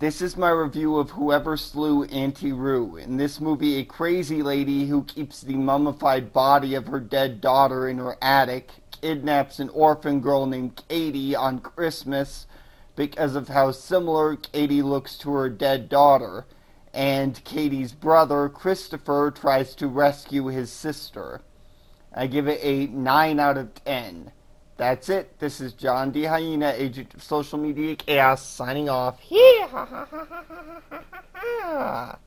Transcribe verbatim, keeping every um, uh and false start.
This is my review of Whoever Slew Auntie Roo. In this movie, a crazy lady who keeps the mummified body of her dead daughter in her attic kidnaps an orphan girl named Katie on Christmas because of how similar Katie looks to her dead daughter, and Katie's brother, Christopher, tries to rescue his sister. I give it a nine out of ten. That's it. This is John D. Hyena, agent of social media chaos, signing off.